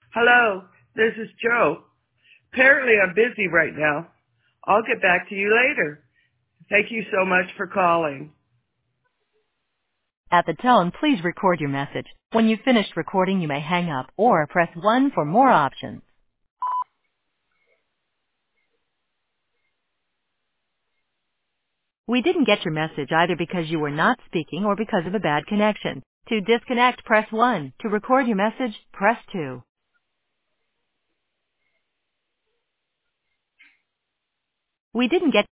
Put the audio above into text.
Hello, this is Joe. Apparently I'm busy right now. I'll get back to you later. Thank you so much for calling. At the tone, please record your message. When you've finished recording, you may hang up or press 1 for more options. We didn't get your message either because you were not speaking or because of a bad connection. To disconnect, press 1. To record your message, press 2. We didn't get